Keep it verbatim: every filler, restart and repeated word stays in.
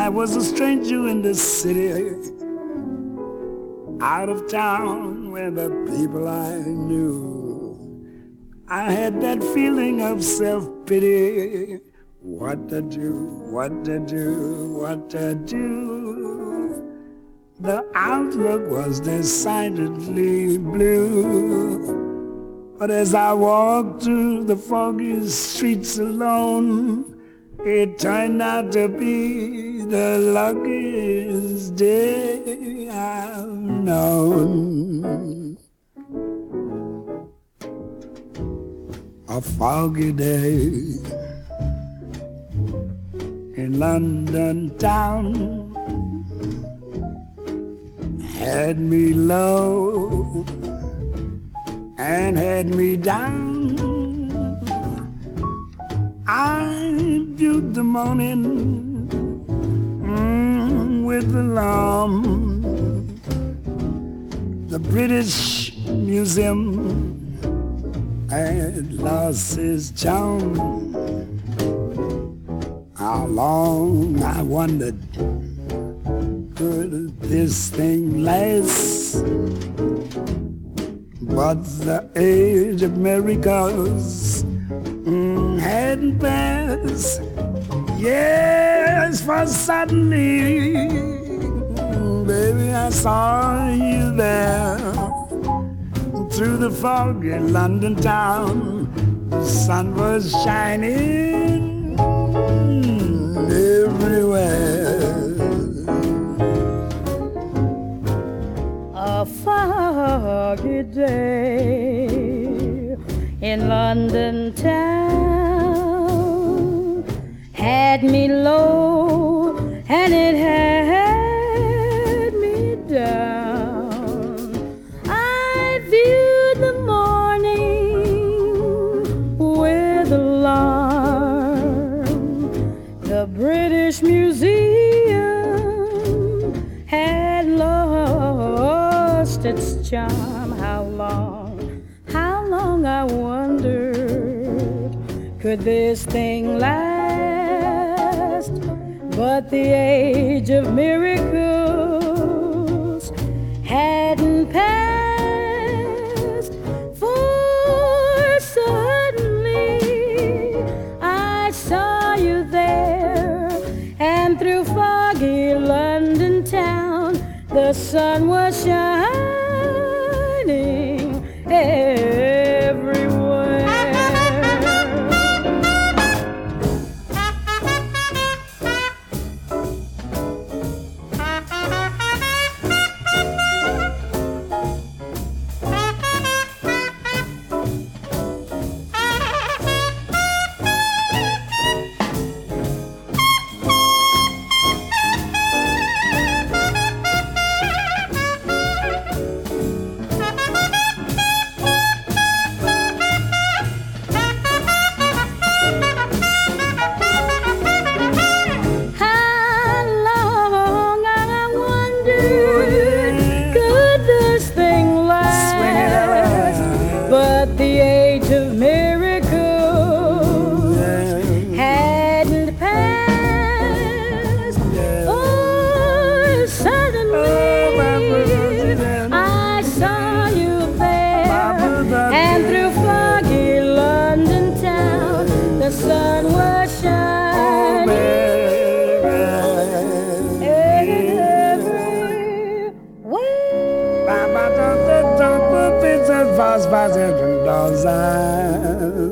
I was a stranger in this city, out of town where the people I knew. I had that feeling of self-pity. What to do, what to do, what to do. The outlook was decidedly blue. But as I walked through the foggy streets alone, it turned out to be the luckiest day I've known. A foggy day in London town had me low and had me down. I viewed the morning mm, with alarm. The British Museum had lost its charm. How long, I wondered, could this thing last? But the age of miracles mm, hadn't passed. Yes, for suddenly, mm, baby, I saw you there. Through the fog in London town, the sun was shining mm, everywhere. A foggy day in London town had me low and it had me down. I viewed the morning with alarm. The British Museum had lost its charm. How long, how long I wondered, could this thing last? But the age of miracles hadn't passed. For suddenly I saw you there, and through foggy London town the sun was shining everywhere. But the age of miracles hadn't passed. Oh, suddenly I saw you there, and through foggy London town the sun was shining everywhere. Fast, fast, and